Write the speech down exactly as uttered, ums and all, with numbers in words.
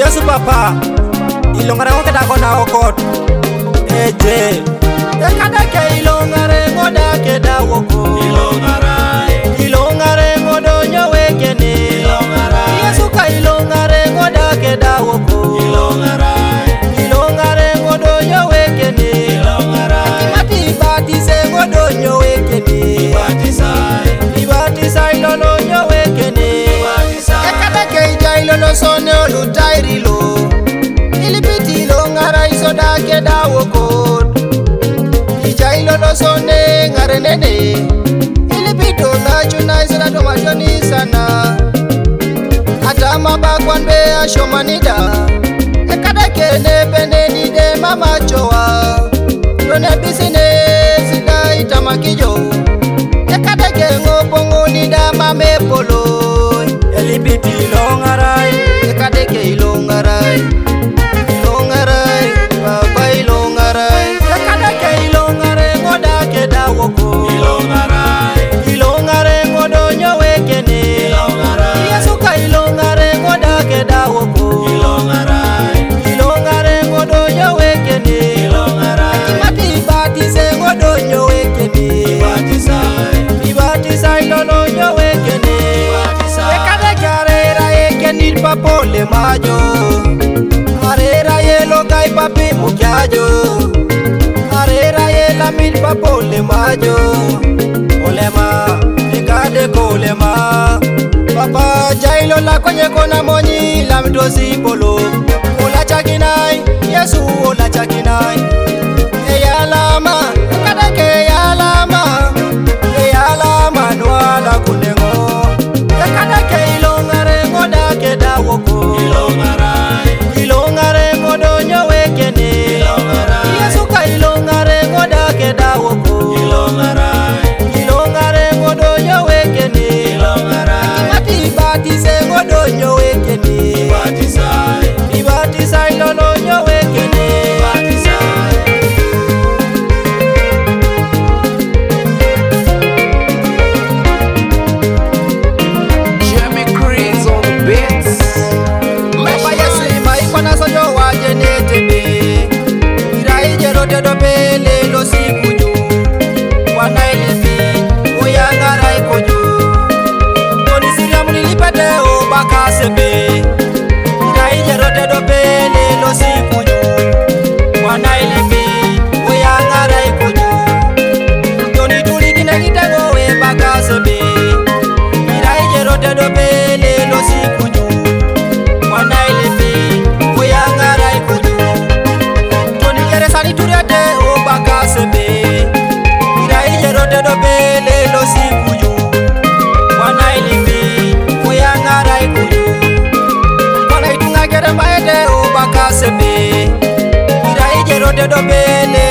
Yesu papa ilongare ngo kata kona okot eje ekada ke ilongare ngo da ke da woko ilongare ilongare ngo do nyowekene ilongare Yesu ka ilongare ngo da ke da woko ilongare ilongare ngo do nyowekene ilongare mati batise ngo do nyowekene batisai ibatisai lolo nyowekene batisai ekada ke jailo lo sone olutairi lo ilipiti ilongara isoda ke da woko ijailo lo sone ngare nene ilipito na chuna isana tomashoni sana atama bakwan be ashomanida ekada ke ne bene ni de mama choa done business da itamakijo ekada ke ngopongo ni da mame polo ilipiti ilongarai ekada ke ilongarai ilongarai baba ilongarai ekada ke ilongare ngoda ke da woko ilongare ilongare ngodo nyowekene ilongare Yesu ka ilongare ngoda ke da woko ilongare ilongare ngodo nyowekene ilongare mati batise ngodo nyowekene batisai ibatisai lolo nyowekene batisai ekada karera ekenir papole majo arera yelo kai papi mukyajo arera yela mil papole majo olema ekade kolema papa jailo la konye kona monyi lamdosi polo ola chakinai Yesu ola chakinai eyalama ekada ke yalama eyalama nwala kunengo ekada ke ilongare ngoda ke da woko ilongare ilongare ngodo nyowekene ilongare Yesu ka ilongare ngoda ke da woko ilongare ilongare ngodo nyowekene ilongare mati batise ngodo nyowekene batisai ibatisai lolo nyowekene batisai Jimmy Chris on the beats. Mama Yesu maikwana sojo wajene tebe irai jero tedo pele lo sikuju wana ilifi uyangara ikoju Toni siriamu nilipete o baka sebe irai jero tedo pele lo sikuju wana ilifi uyangara ikoju Toni tuli kine kitego we baka sebe irai jero tedo pele lo sikuju wana ilifi uyangara ikoju Toni kere sani turete o baka sebe irai jero tedo pele lo sikuju wana ilifi uyangara ikoju Kona itunga kere maede o baka sebe irai jero tedo pele